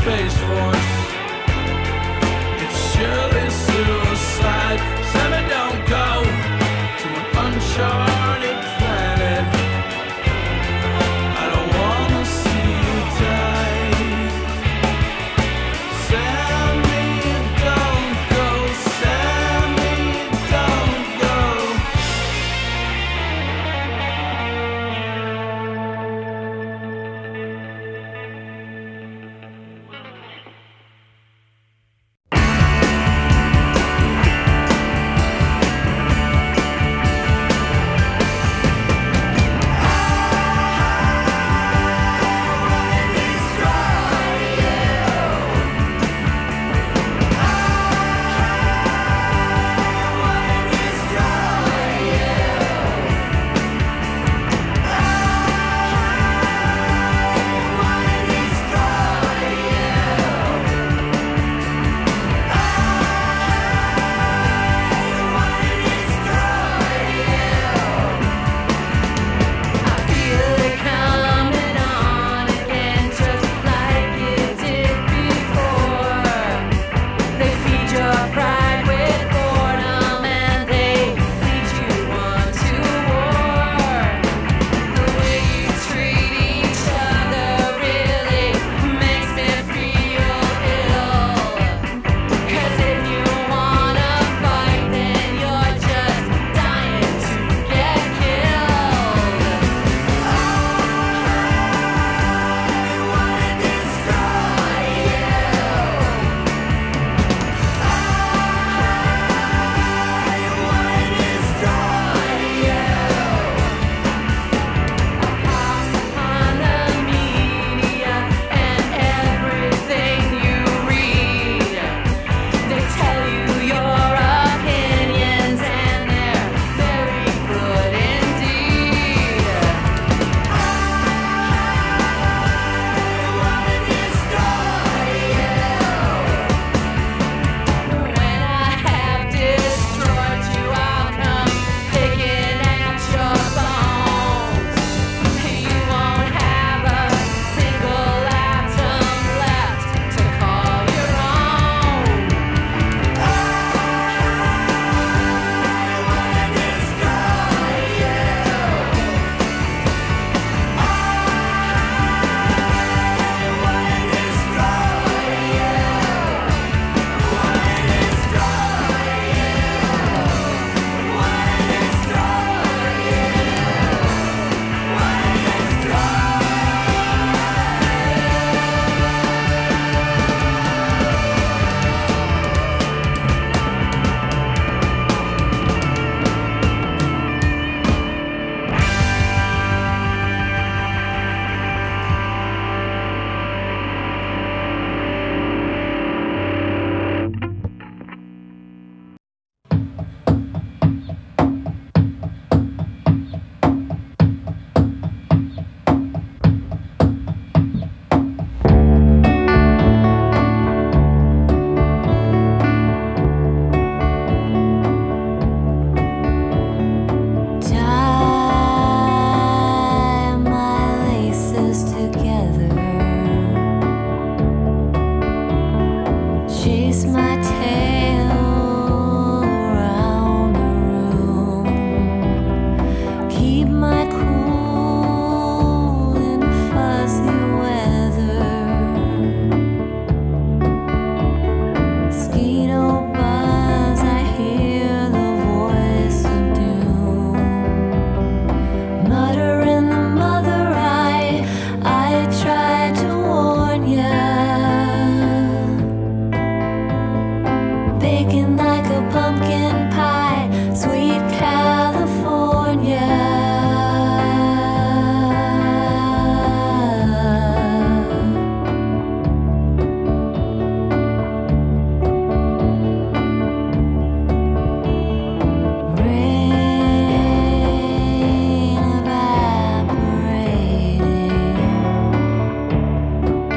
Space Force. It's surely suicide. Send me, don't go to an uncharted planet. I don't wanna see you die. Send me, don't go. Send me, don't go.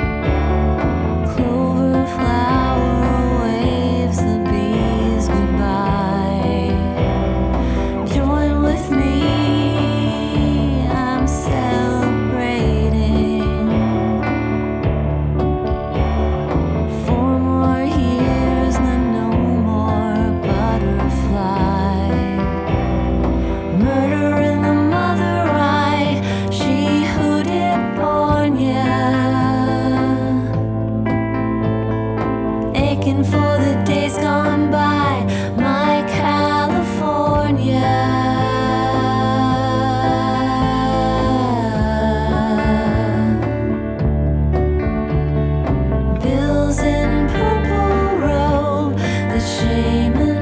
Clover flower waves the bees goodbye. aching for the days gone by, my California. Bills in purple robe, the shaman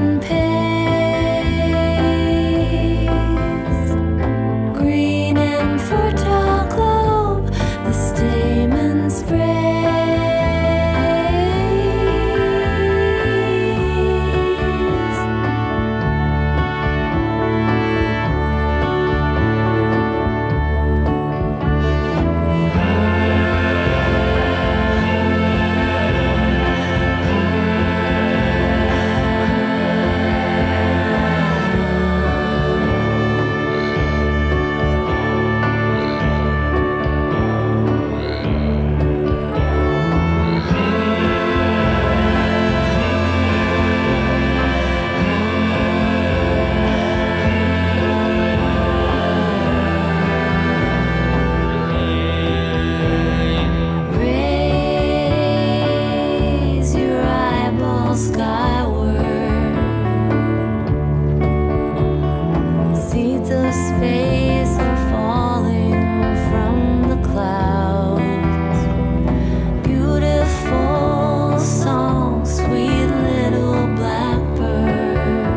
pays. Green and fertile globe, the stamen sprays. Raise your eyeballs skyward. Seeds of space are falling from the clouds. Beautiful song, sweet little blackbird.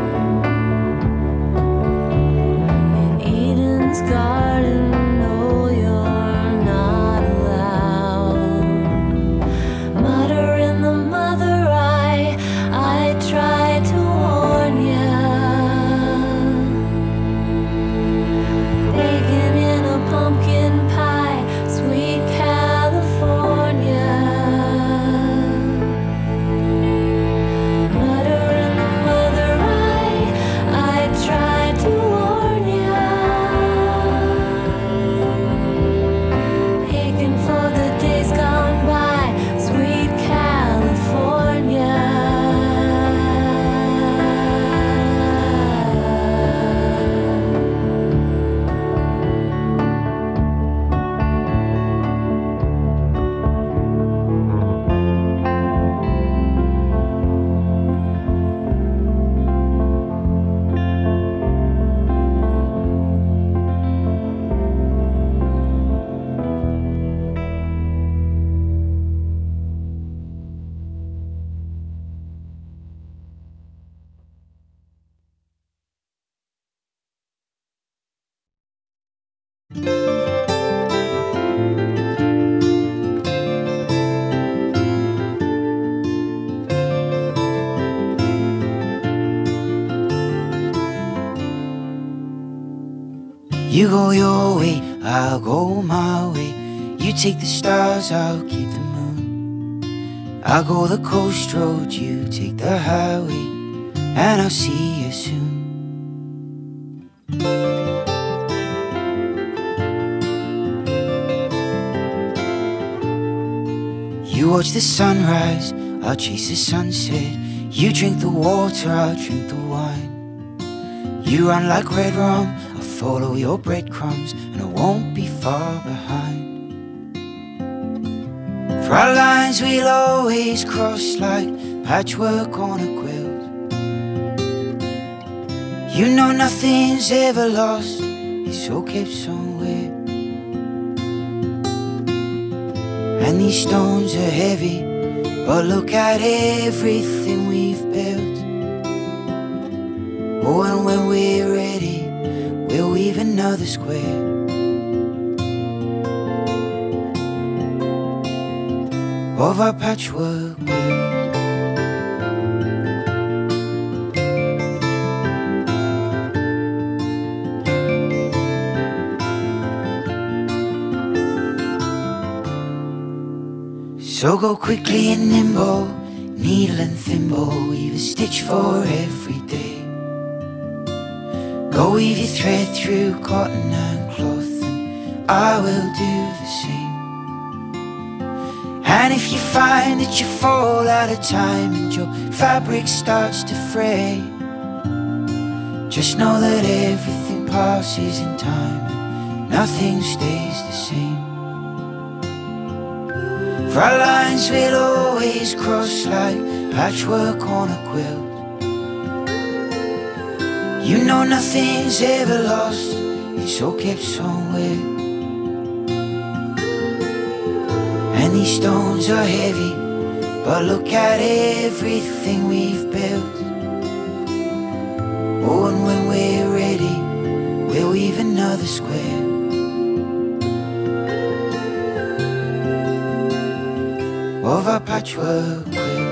In Eden's garden, no, you're not allowed. Mutter in the mother eye, I tried to warn ya. Bacon in a pumpkin pie, sweet California. Mutter in the mother eye, I tried to warn ya. Aching for the days gone by, sweet California. You go your way, I'll go my way. You take the stars, I'll keep the moon. I'll go the coast road, you take the highway, and I'll see you soon. You watch the sunrise, I'll chase the sunset. You drink the water, I'll drink the wine. You run like red rum, I'll follow your breadcrumbs, and I won't be far behind. For our lines we'll always cross like patchwork on a quilt. You know nothing's ever lost, it's all kept somewhere. And these stones are heavy, but look at everything we've built. Oh, and when we're ready, we'll weave another square. Of our patchwork world. So go quickly and nimble, needle and thimble, weave a stitch for every day. Go weave your thread through cotton and cloth, and I will do the same. And if you find that you fall out of time and your fabric starts to fray, just know that everything passes in time and nothing stays the same. For our lines will always cross like patchwork on a quilt. You know nothing's ever lost, it's all kept somewhere. And these stones are heavy, but look at everything we've built. Oh, and when we're ready, we'll weave another square of our patchwork quilt.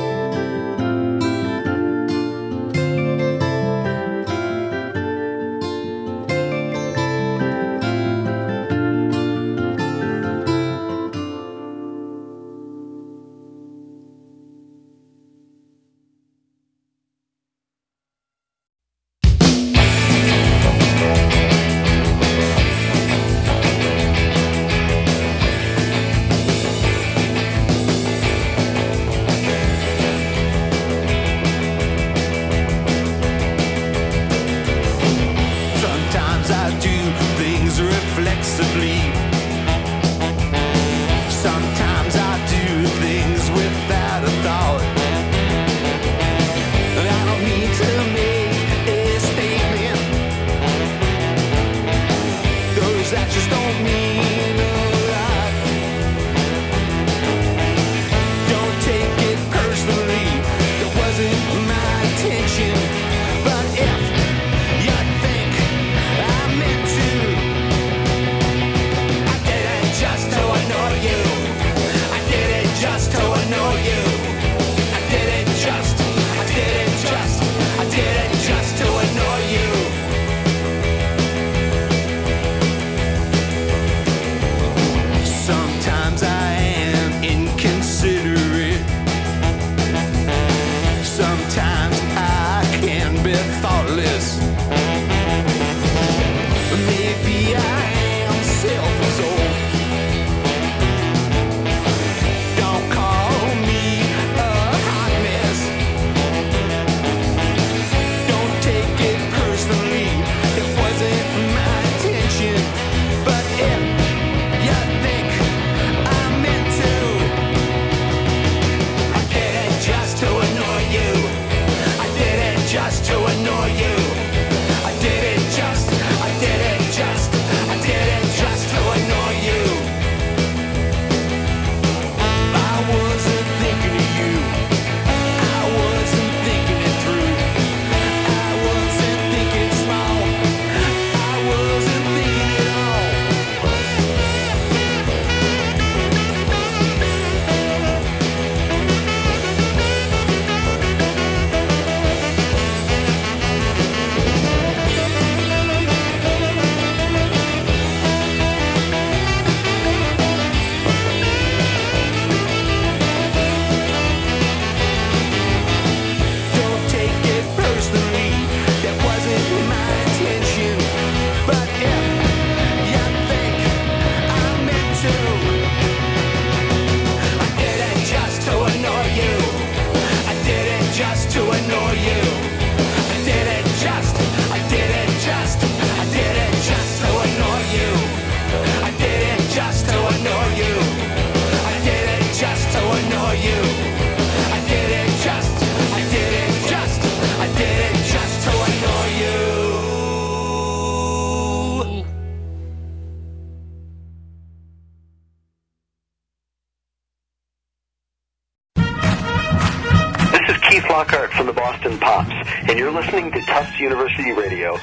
Lockhart from the Boston Pops, and you're listening to Tufts University Radio,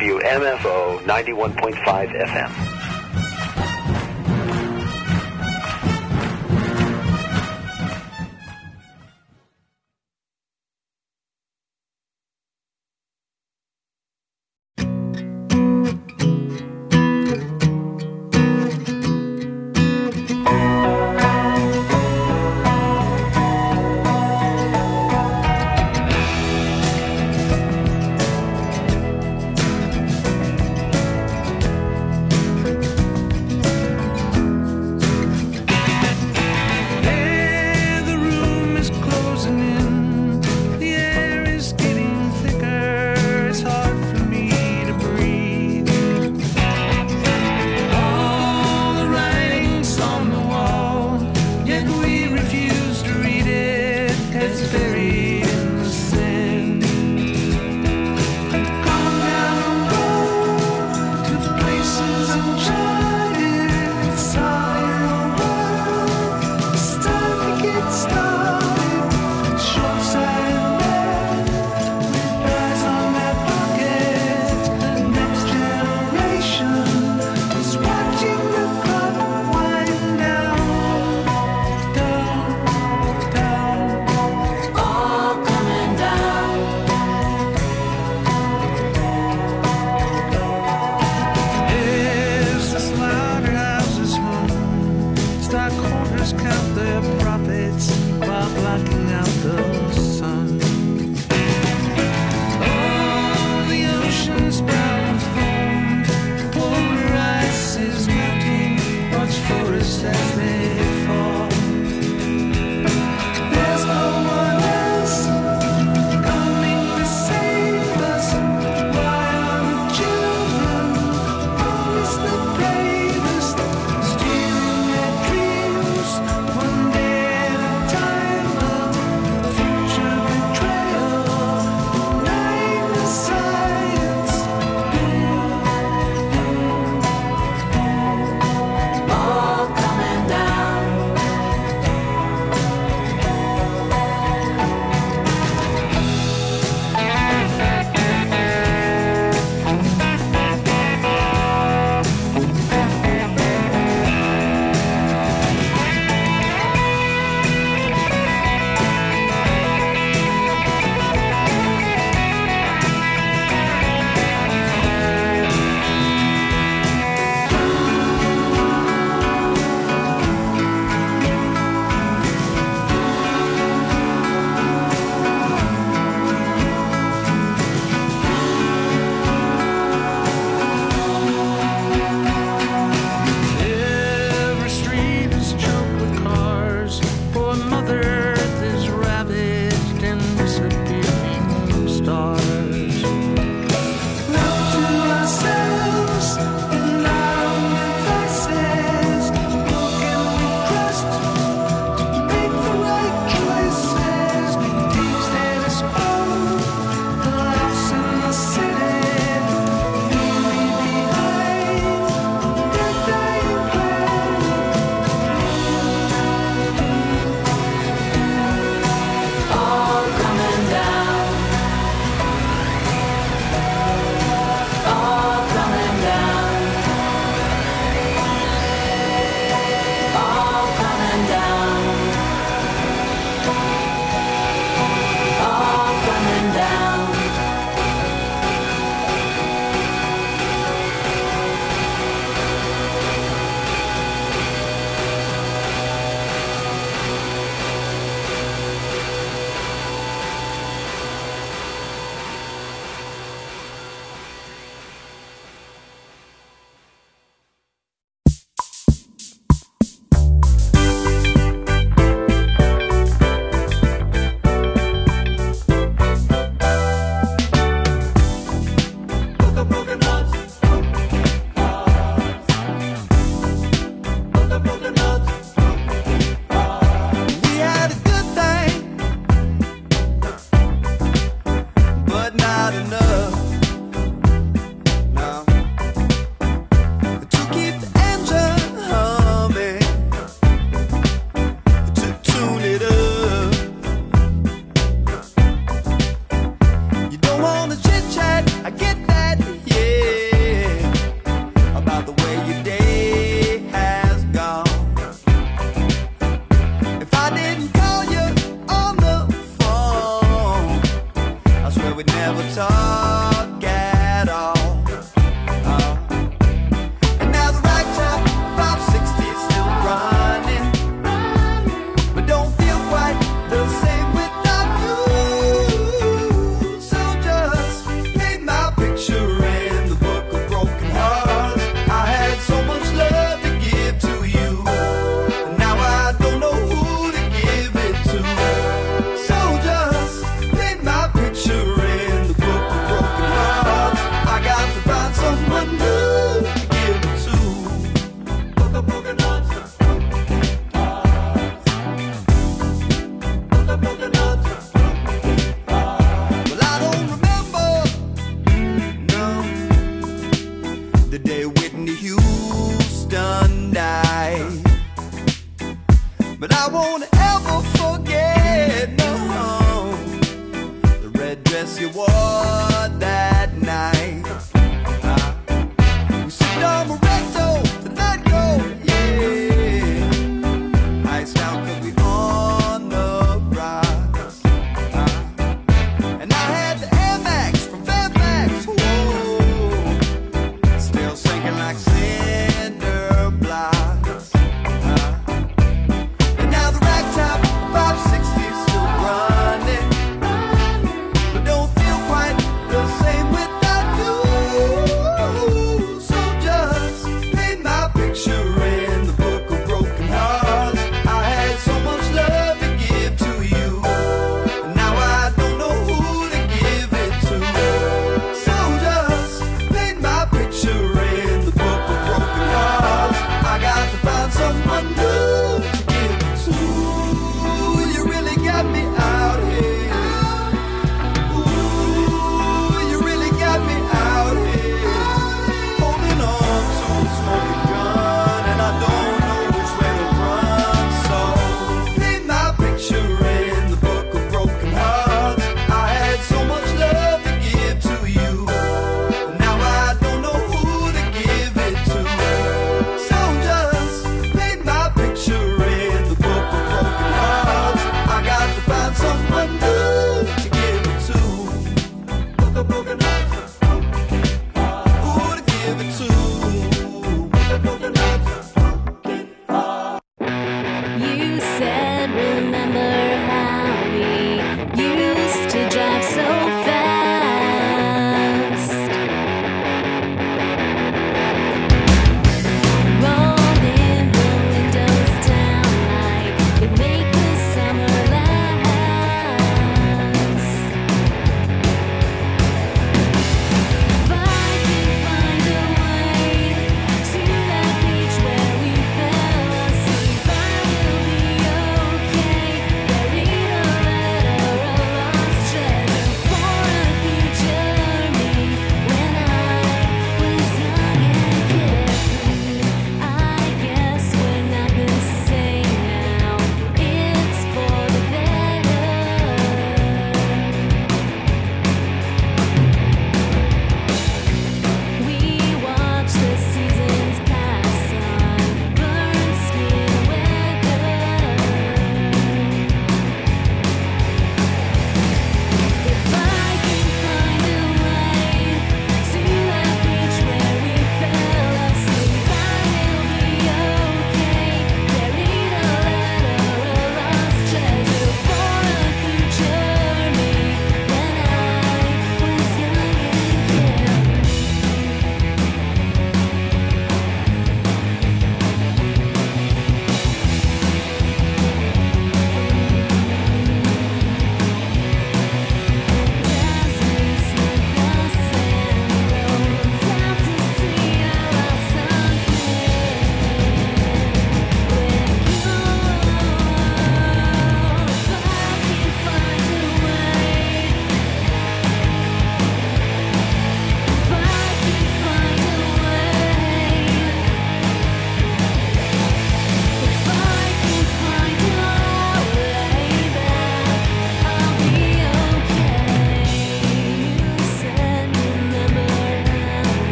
WMFO 91.5 FM. talk at all. And now the ragtop 560 is still running, but don't feel quite the same without you. So just paint my picture in the book of broken hearts. I had so much love to give to you, and now I don't know who to give it to. So just paint my picture in the book of broken hearts. I got to find someone new to give it to. Book of broken hearts. Book of broken hearts. Well, I don't remember, no, the day Whitney Houston died, but I won't ever forget, no, the red dress you wore that night. We sipped amaretto the night go, yeah. Iced out 'cause we on the rise. And I had the Air Max from Fairfax, whoa, still sinking like cinder blocks. And now the ragtop 560 is still running, but don't feel quite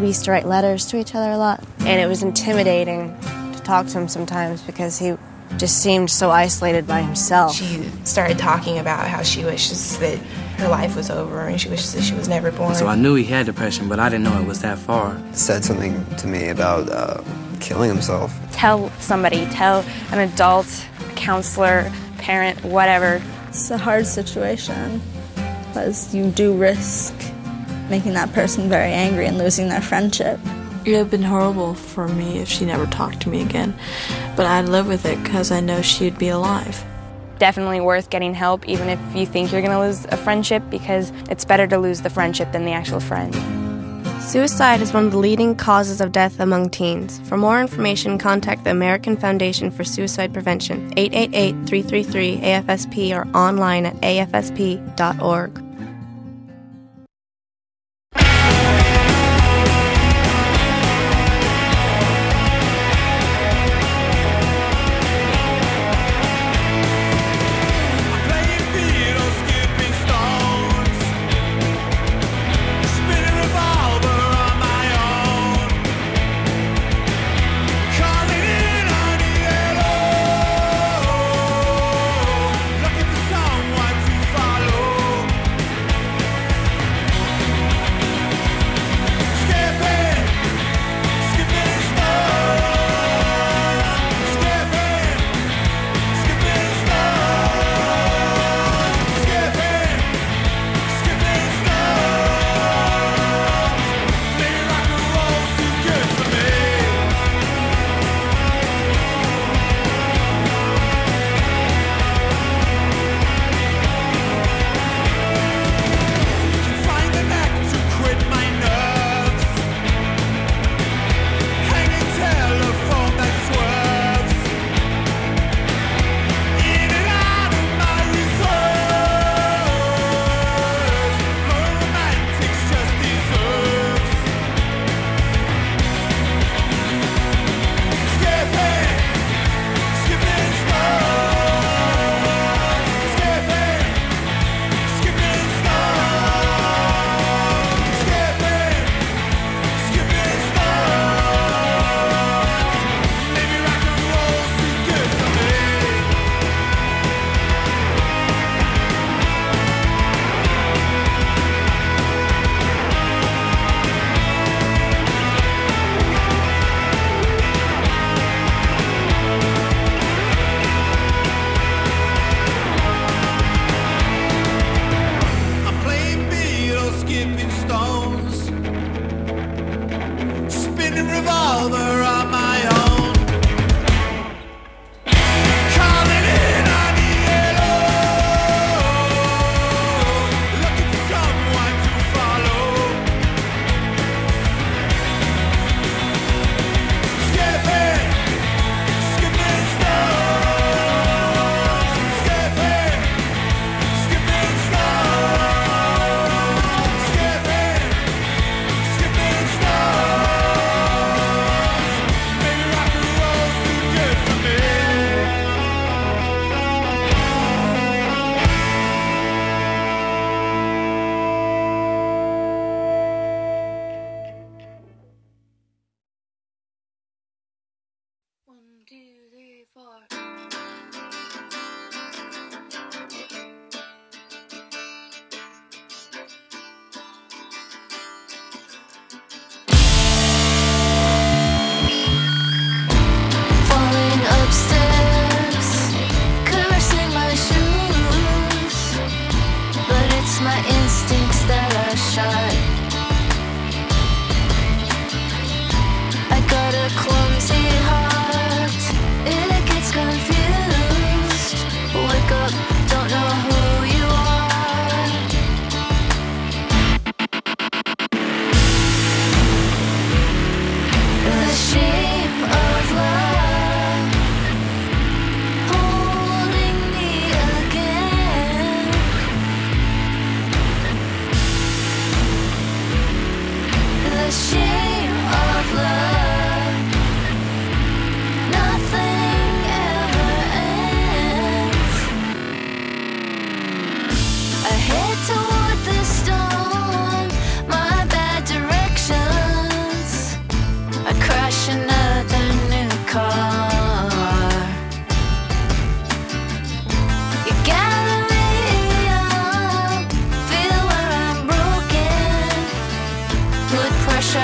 We used to write letters to each other a lot. And it was intimidating to talk to him sometimes because he just seemed so isolated by himself. She started talking about how she wishes that her life was over and she wishes that she was never born. So I knew he had depression, but I didn't know it was that far. Said something to me about killing himself. Tell somebody, tell an adult, a counselor, parent, whatever. It's a hard situation because you do risk making that person very angry and losing their friendship. It would have been horrible for me if she never talked to me again, but I'd live with it because I know she'd be alive. Definitely worth getting help, even if you think you're going to lose a friendship, because it's better to lose the friendship than the actual friend. Suicide is one of the leading causes of death among teens. For more information, contact the American Foundation for Suicide Prevention, 888-333-AFSP, or online at afsp.org.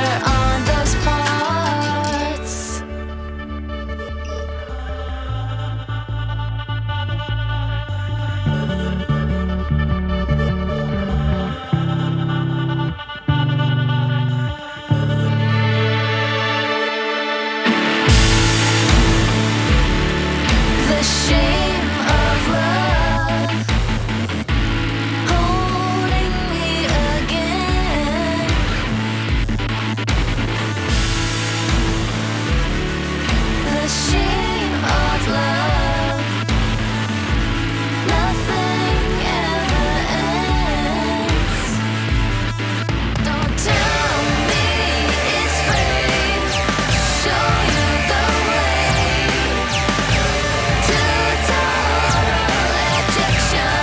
on those parts. The shame of love holding me again. The shame of love, nothing ever ends. Don't tell me it's free, show you the way to total ejection,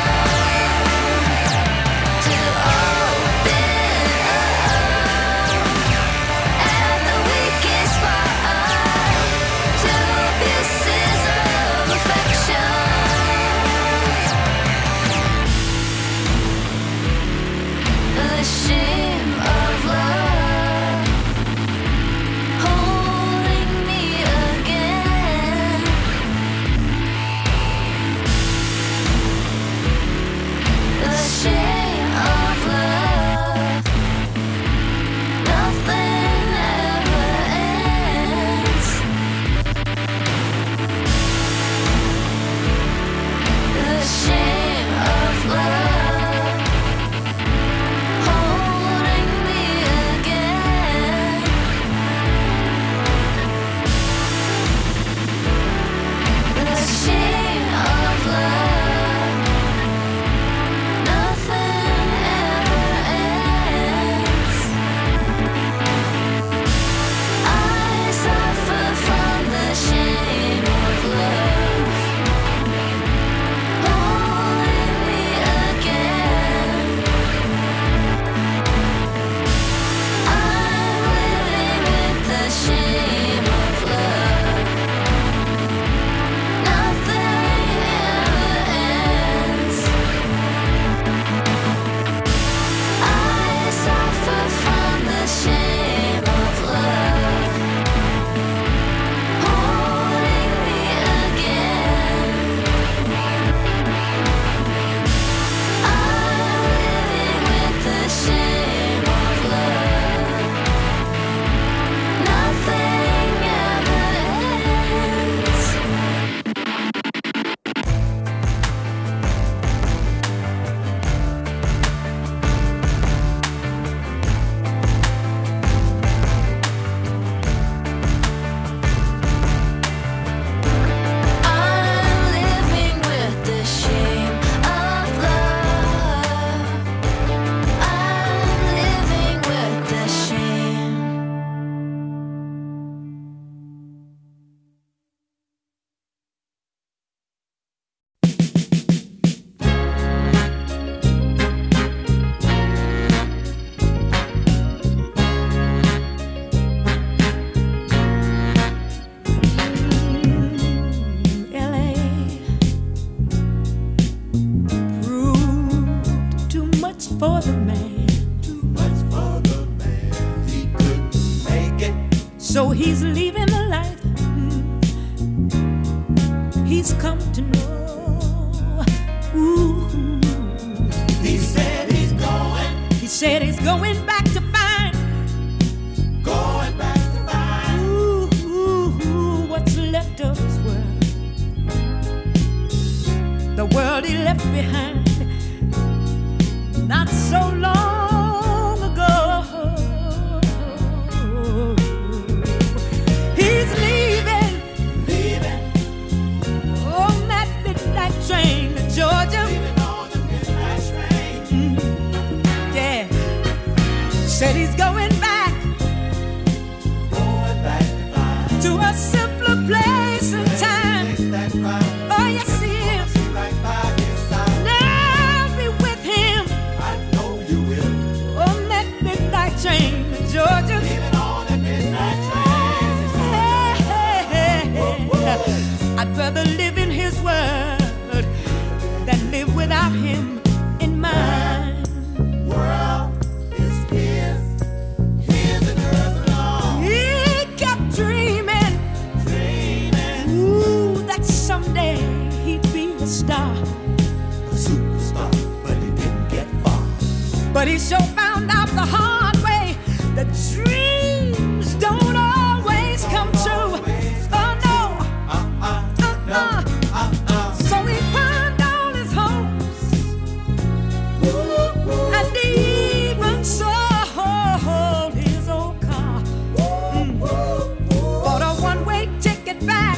to open up and the weakest part, to abuses of affection. The shame of love holding me again. The shame of love, nothing ever ends. The shame of love holding me again. The shame of love, nothing ever ends. I suffer from the shame of love holding me again. I'm living with the shame of love. Nothing ever ends. I suffer from the shame of love holding me again. I'm living with the shame of love. Nothing ever ends. I'm living with the shame of love. I'm living with the shame. LA proved too much for the man. Too much for the man. He couldn't make it. So he's leaving the life he's come to know. Ooh. He said he's going. He said he's going back to find. Going back to find. Ooh, what's left of his world. The world he left behind not so long ago. He's leaving on that midnight train to Georgia. Leaving on the midnight train. Yeah. Said he's going back to a simpler place and time. Oh yes he is. Now be with him. I know you will. On that midnight train to Georgia. Leaving on that midnight train. I'd rather live in his world than live without him in mine. World is his and hers. But he sure found out the hard way that dreams don't always come true. Oh no. So he pawned all his hopes, and he even sold his old car. Bought a one-way ticket back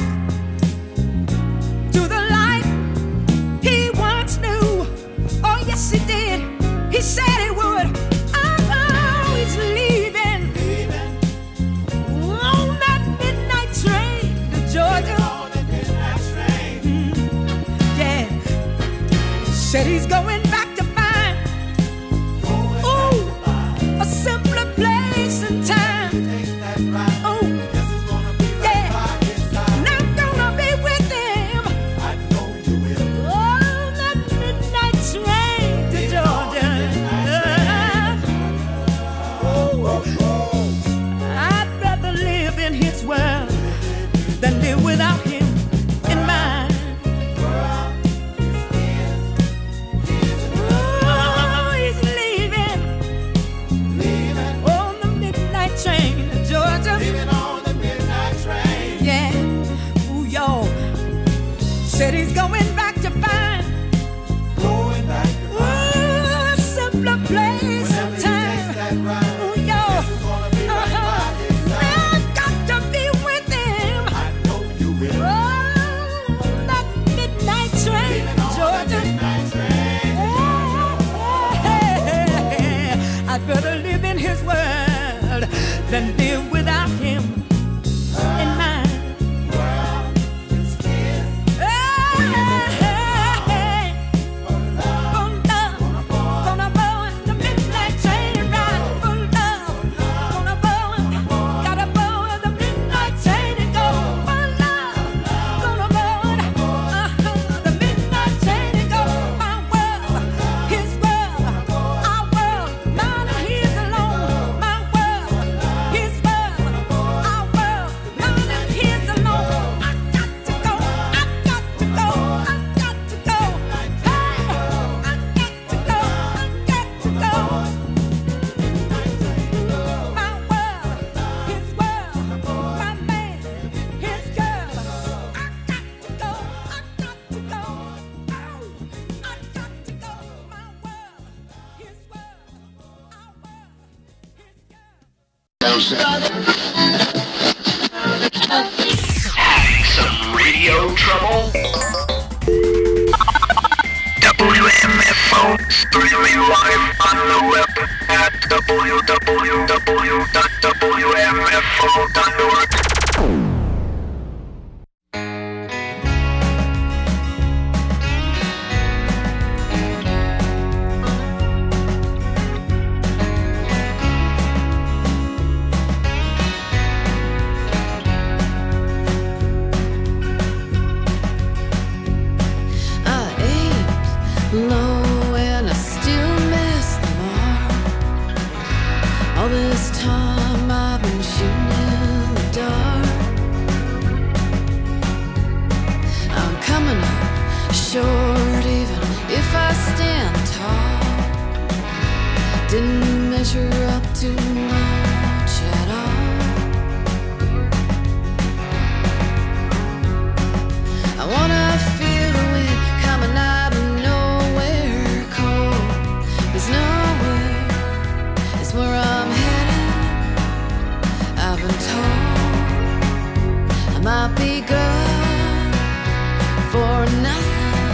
to the life he once knew. Oh yes he did. He said he would. Oh, he's leaving on that midnight train to Georgia. Yeah. Said he's going back to find a simpler place and time. Oh, yeah. And I'm gonna be with him on that midnight train to Georgia. I'd rather live in his world than live without him in mine. Oh, he's leaving on the midnight train to Georgia. Yeah. Ooh, y'all. Said he's going back to find a simpler place and time. Ooh, y'all. I've got to be with him. Oh, that midnight train to Georgia. I'd rather live in his world than live without him in mine. Gonna board the midnight train ride for love. Gonna board, gotta board the midnight train and go for love. Gonna board the midnight train and go. My world, his world, our world, mine and his alone. My world, his world, our world, mine and his alone. I got to go, I got to go, I got to go. Hey, I got to go, I got to go. My world, his world, my man, his girl. I got to go, I got to go. Oh, I got to go. My world, his world, our world, his girl. Having some radio trouble? WMFO streaming live on the web at www.wmfo.org. I aimed low and I still missed the mark. All this time I've been shooting in the dark. I'm coming up short even if I stand tall. Didn't measure up to much at all. I wanna feel the wind coming out of nowhere cold. There's nowhere, it's where I'm headed. I've been told I might be good for nothing,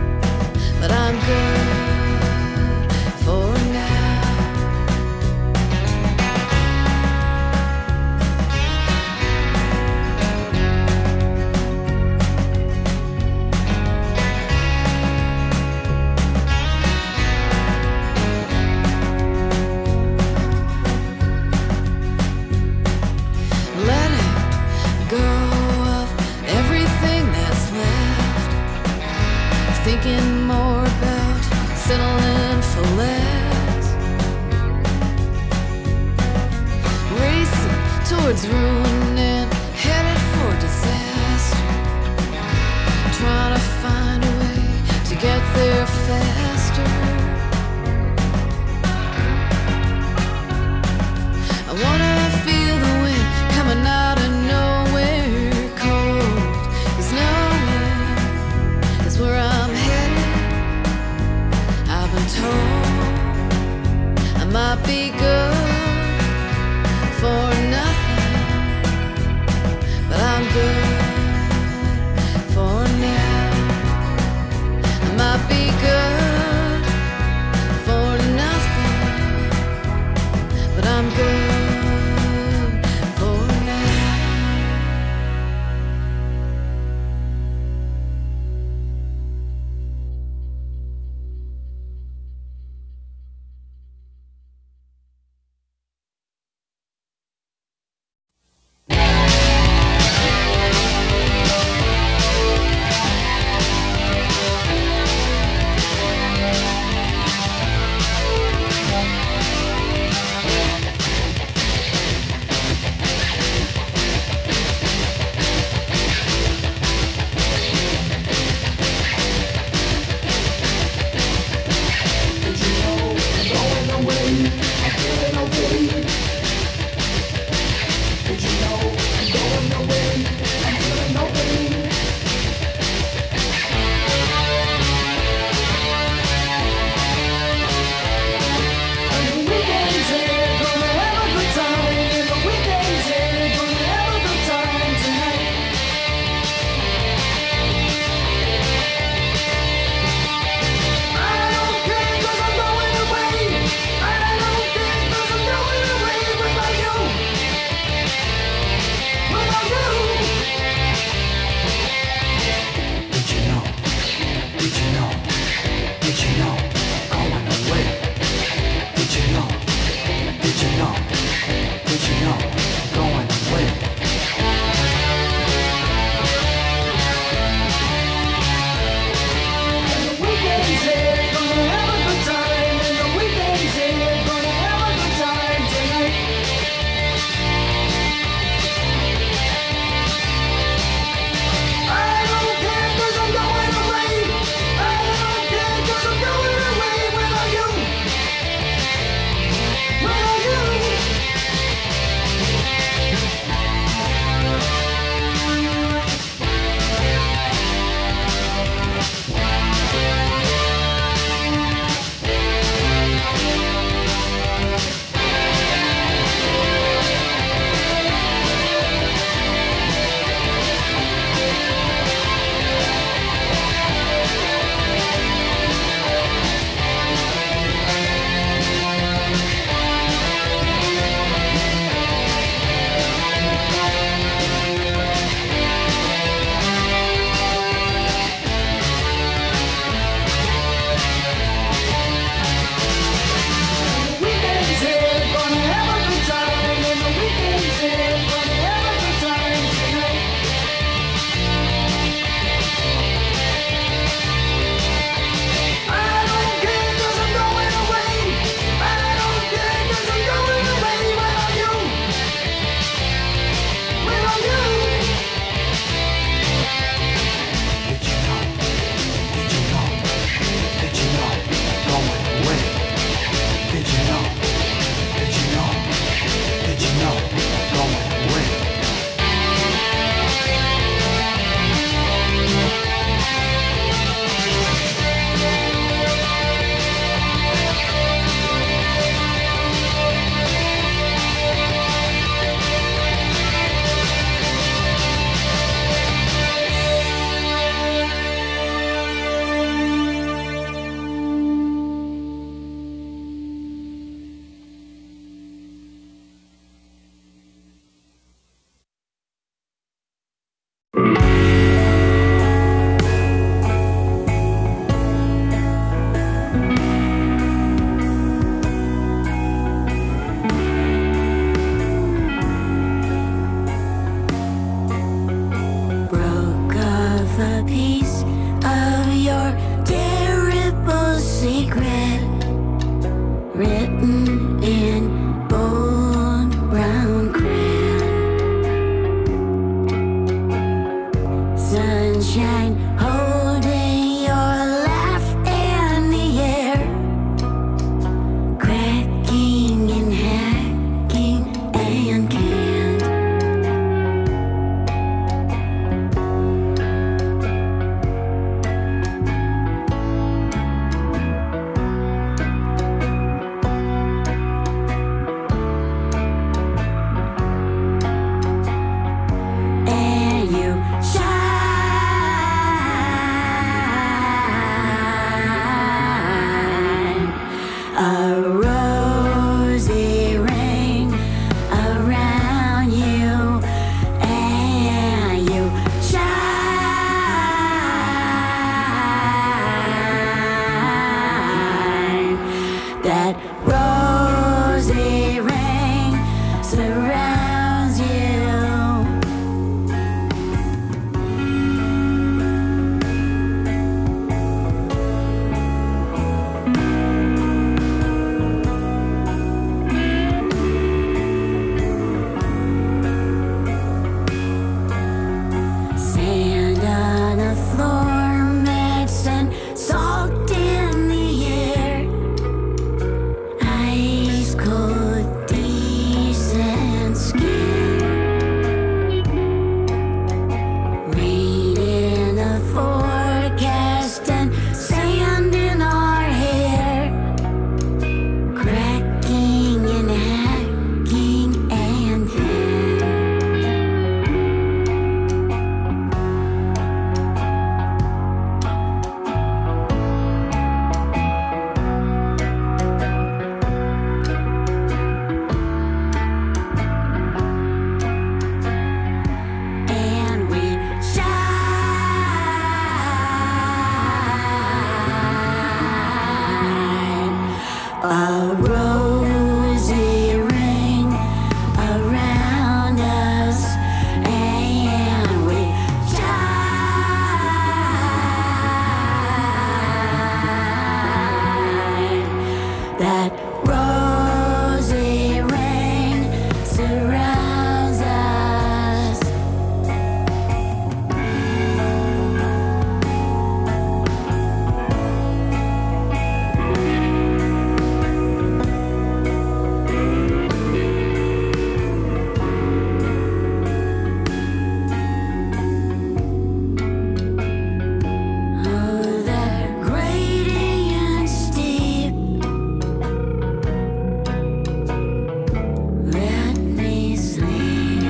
but I'm good for now. might be good for nothing, but I'm good for now. I might be good for nothing, but I'm good. a rosy ring around you, and you shine. That rosy ring surrounds you. Sand on the floor, medicine soaked in the air. Ice cold, decent skin. Rain in the forecast and sand in our hair. Cracking and hacking and thin. And we shine. A rosy ring around us, and we shine. That rosy ring surrounds us. Oh, that gradient steep. Let me sleep.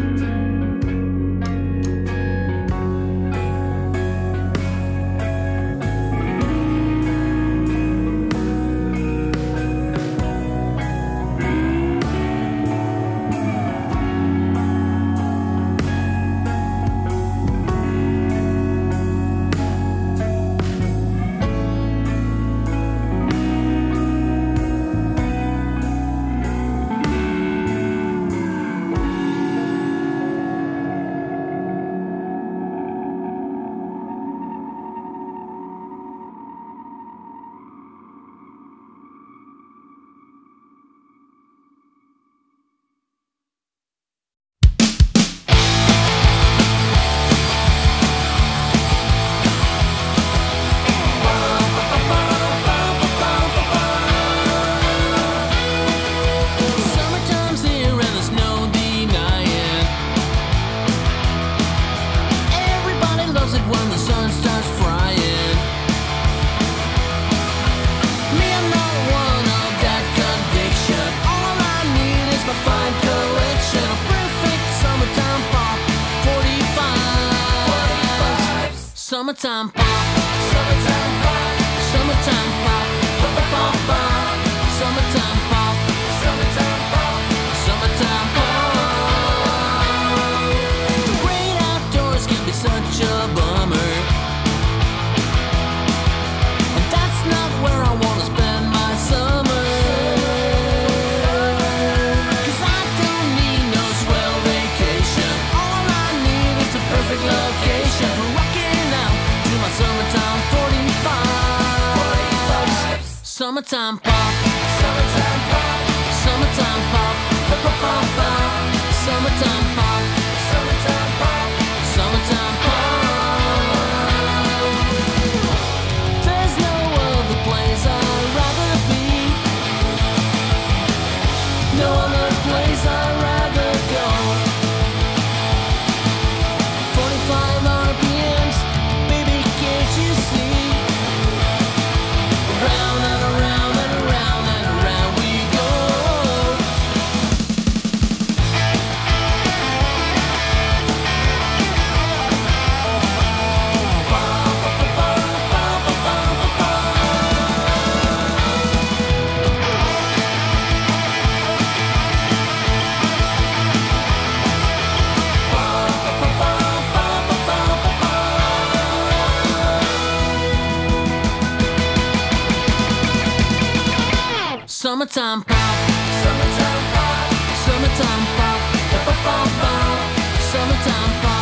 Summertime's here and there's no denying. Everybody loves it when the sun starts frying. Me, I'm not one of that conviction. All I need is my fine collection of perfect summertime pop 45. Summertime pop. Summertime pop. Summertime pop. Pop, pop, pop. Summertime pop. Summertime pop. Summertime pop. The great outdoors can be such a bummer, and that's not where I want to spend my summer. 'Cause I don't need no swell vacation. All I need is a perfect location for rocking out to my summertime 45. Summertime pop. Summertime pop. Summertime pop. Pop, pop, pop, pop. Summertime pop. Summertime pop. Summertime pop. There's no other place I'd rather be. No other place I'd rather go. 45 RPMs, baby, can't you see? Round and around and around. Summertime pop, summertime pop, summertime pop, pop, pop, pop, summertime pop.